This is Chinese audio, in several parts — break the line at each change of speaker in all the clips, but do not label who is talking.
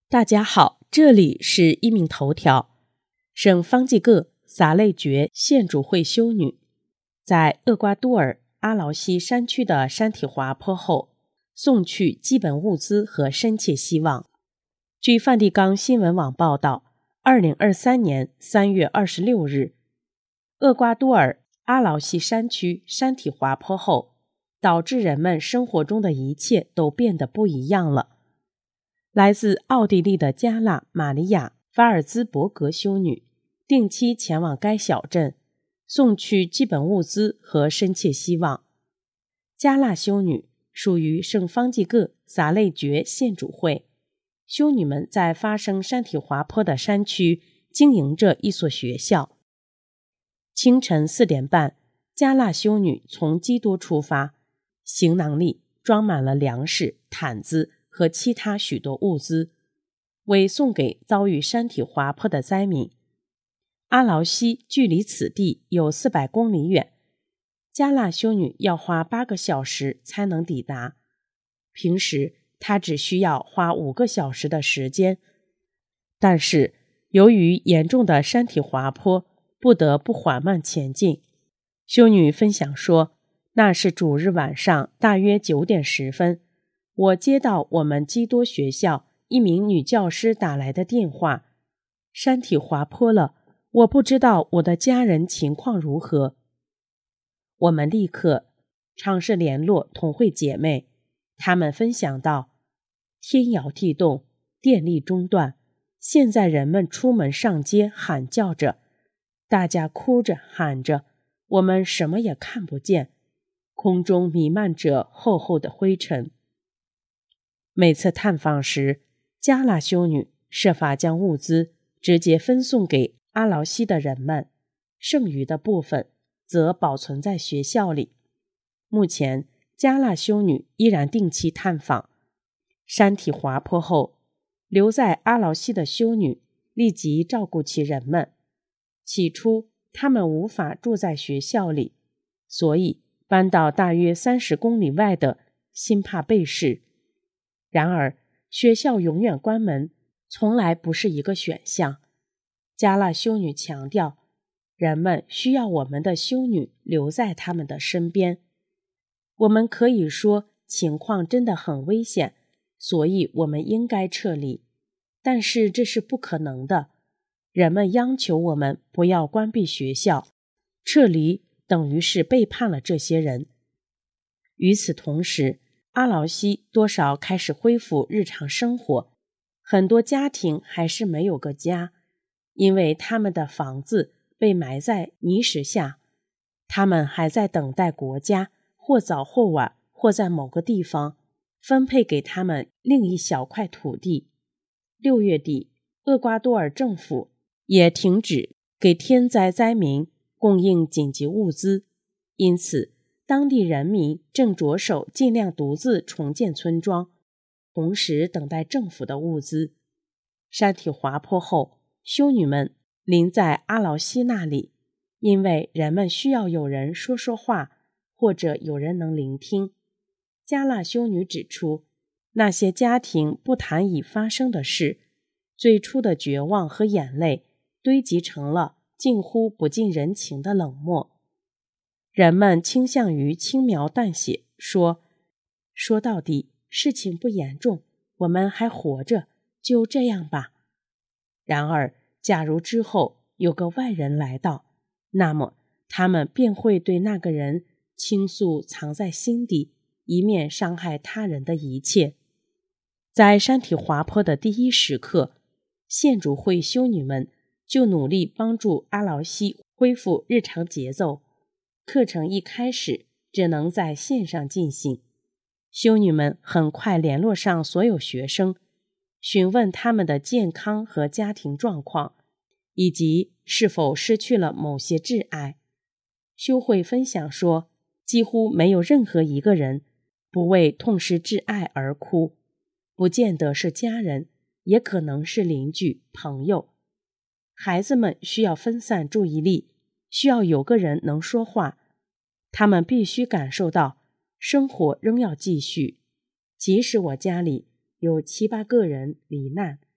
大家好，这里是一名头条。圣方济各撒类觉现主会修女在厄瓜多尔阿劳西山区的山体滑坡后，送去基本物资和深切希望。据梵蒂冈新闻网报道，2023年3月26日，厄瓜多尔阿劳西山区山体滑坡后，导致人们生活中的一切都变得不一样了。来自奥地利的加纳玛利亚·法尔兹伯格修女定期前往该小镇，送去基本物资和深切希望。加纳修女属于圣方济各撒类觉现主会，修女们在发生山体滑坡的山区经营着一所学校。清晨4点半，加纳修女从基多出发，行囊里装满了粮食、毯子和其他许多物资，为送给遭遇山体滑坡的灾民。阿劳西距离此地有400公里远，加纳修女要花8个小时才能抵达。平时她只需要花5个小时的时间，但是由于严重的山体滑坡，不得不缓慢前进。修女分享说，那是主日晚上大约9点10分，我接到我们基多学校一名女教师打来的电话，山体滑坡了，我不知道我的家人情况如何。我们立刻尝试联络同会姐妹，她们分享到，天摇地动，电力中断，现在人们出门上街喊叫着，大家哭着喊着，我们什么也看不见，空中弥漫着厚厚的灰尘。每次探访时，加纳修女设法将物资直接分送给阿劳西的人们，剩余的部分则保存在学校里。目前，加纳修女依然定期探访。山体滑坡后，留在阿劳西的修女立即照顾起人们。起初，他们无法住在学校里，所以搬到大约30公里外的辛帕贝市。然而，学校永远关门，从来不是一个选项。加纳修女强调，人们需要我们的修女留在他们的身边。我们可以说情况真的很危险，所以我们应该撤离，但是这是不可能的。人们央求我们不要关闭学校，撤离等于是背叛了这些人。与此同时，阿劳西多少开始恢复日常生活，很多家庭还是没有个家，因为他们的房子被埋在泥石下，他们还在等待国家或早或晚或在某个地方分配给他们另一小块土地。6月底，厄瓜多尔政府也停止给天灾灾民供应紧急物资，因此当地人民正着手尽量独自重建村庄，同时等待政府的物资。山体滑坡后，修女们临在阿劳西那里，因为人们需要有人说说话，或者有人能聆听。加纳修女指出，那些家庭不谈已发生的事，最初的绝望和眼泪堆积成了近乎不近人情的冷漠。人们倾向于轻描淡写说到底，事情不严重，我们还活着，就这样吧。然而，假如之后有个外人来到，那么他们便会对那个人倾诉藏在心底，以免伤害他人的一切。在山体滑坡的第一时刻，现主会修女们就努力帮助阿劳西恢复日常节奏。课程一开始只能在线上进行，修女们很快联络上所有学生，询问他们的健康和家庭状况，以及是否失去了某些挚爱。修会分享说，几乎没有任何一个人不为痛失挚爱而哭，不见得是家人，也可能是邻居、朋友。孩子们需要分散注意力，需要有个人能说话，他们必须感受到生活仍要继续。即使我家里有7、8个人罹难，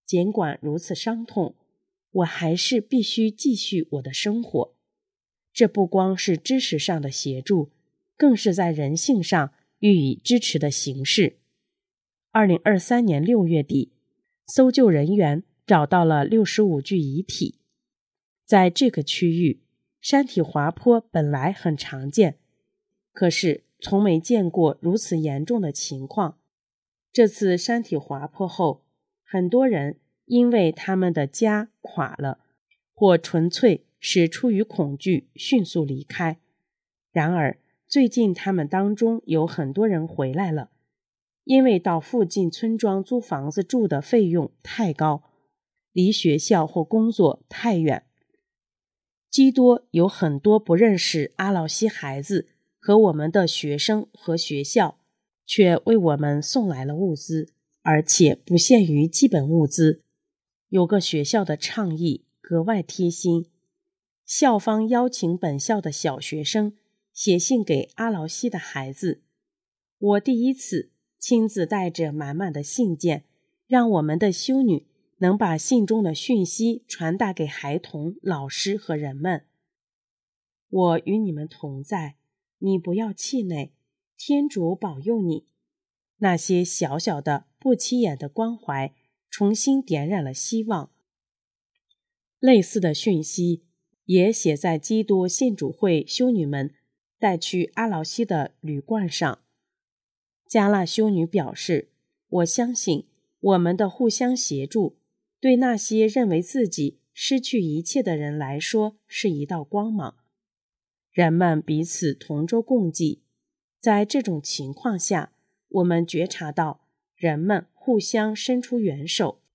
尽管如此伤痛，我还是必须继续我的生活。这不光是知识上的协助，更是在人性上予以支持的形式。2023年6月底，搜救人员找到了65具遗体。在这个区域，山体滑坡本来很常见，可是从没见过如此严重的情况。这次山体滑坡后，很多人因为他们的家垮了，或纯粹是出于恐惧迅速离开。然而，最近他们当中有很多人回来了，因为到附近村庄租房子住的费用太高，离学校或工作太远。基多有很多不认识阿劳西孩子和我们的学生和学校，却为我们送来了物资，而且不限于基本物资。有个学校的倡议格外贴心，校方邀请本校的小学生写信给阿劳西的孩子。我第一次亲自带着满满的信件，让我们的修女能把信中的讯息传达给孩童、老师和人们。我与你们同在，你不要气馁，天主保佑你。那些小小的不起眼的关怀重新点燃了希望。类似的讯息也写在基督信主会修女们带去阿劳西的旅罐上。加纳修女表示，我相信我们的互相协助对那些认为自己失去一切的人来说是一道光芒。人们彼此同舟共济，在这种情况下，我们觉察到人们互相伸出援手，